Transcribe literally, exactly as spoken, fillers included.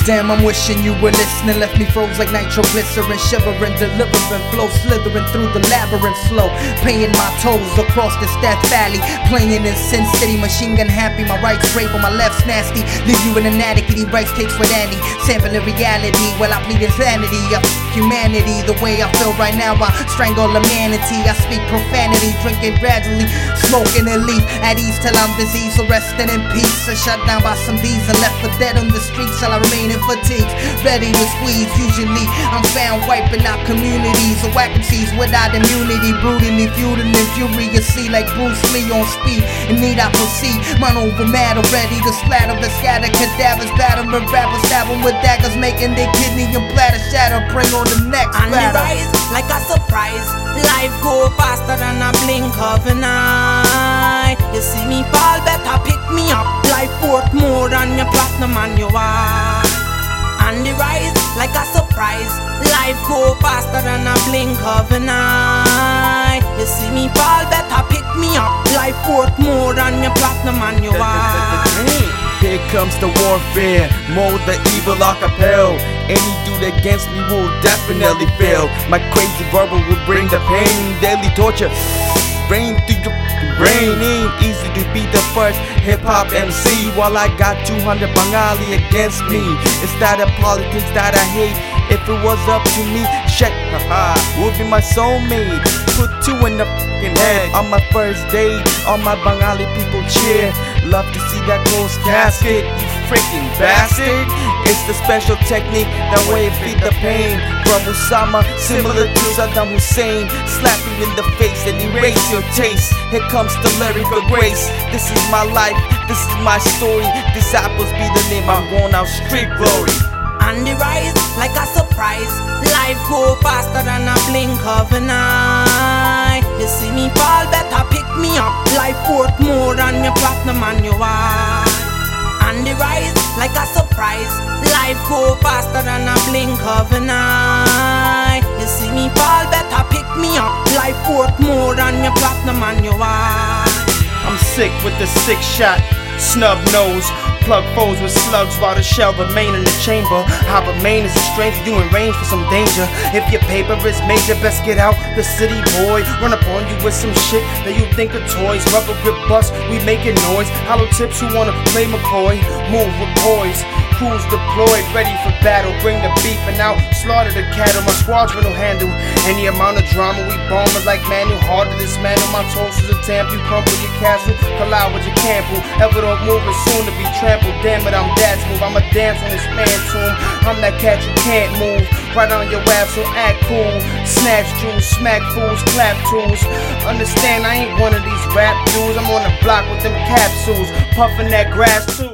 Damn, I'm wishing you were listening. Left me froze like nitroglycerin, shivering, delivering, flow slithering through the labyrinth slow. Paying my tolls across this Death Valley, playing in Sin City, machine gun happy. My right's rape on my left's nasty. Leave you in an attic eating rice cakes with Annie. Sampling reality while I plead insanity. I f humanity the way I feel right now. I strangle humanity. I speak profanity, drinking gradually, smoking a leaf at ease till I'm diseased. So resting in peace, or shut down by some D's and left for dead on the streets till I remain in fatigue, ready to squeeze. Usually I'm found wiping out communities of vacancies without immunity, brooding and feuding and furiously like Bruce Lee on speed. And need I proceed? Mine over matter, ready to splatter the scatter cadavers, battering rappers, stabbing with daggers, making their kidney and bladder shatter. Bring on the next and batter. And rise like a surprise. Life go faster than a blink of an eye. You see me fall, better pick me up. Life worth more than your platinum and your white. And the rise like a surprise. Life go faster than a blink of an eye. You see me fall, better pick me up. Life worth more than your platinum and your white. Here comes the warfare, mold the evil acapella. Any dude against me will definitely fail. My crazy verbal will bring the pain, daily torture. Rain through your brain, ain't easy to be the first hip-hop M C. While I got two hundred Bengali against me. It's that of politics that I hate. If it was up to me, Sheikh haha would be my soulmate. Put two in the fucking head on my first date. All my Bengali people cheer. Love to see that closed casket, you freaking bastard. It's the special technique that way it beat the pain. From Osama, similar to Saddam Hussein. Slap you in the face and erase your taste. Here comes the lyrical grace. This is my life, this is my story. Disciples be the name, I'm going out street glory. And the rise like a surprise. Life go faster than a blink of an eye. You see me fall, better pick me up. Life worth more than your platinum and your white. And the rise like a surprise. Life go faster than a blink of an eye. You see me fall, better pick me up. Life worth more than your platinum and your white. I'm sick with the sick shot, snub nose. Plug foes with slugs while the shell remain in the chamber. I remain as a stranger, you in range for some danger. If your paper is major, best get out the city, boy. Run up on you with some shit that you think are toys. Rubber grip bust, we making noise. Hollow tips who wanna play McCoy. Move with poise. Crews deployed, ready for battle. Bring the beef and out, slaughter the cattle. My squadron will handle any amount of drama. We bombers like Manuel, hard to dismantle. My toast is a tamp, you crumble your castle. Collide with your cample. Ever don't move is soon to be trampled. Damn it, I'm that smooth. I'ma dance on this man tomb. I'm that cat you can't move. Right on your ass, so act cool. Snatch jewels, smack fools, clap tools. Understand I ain't one of these rap dudes. I'm on the block with them capsules, puffing that grass too.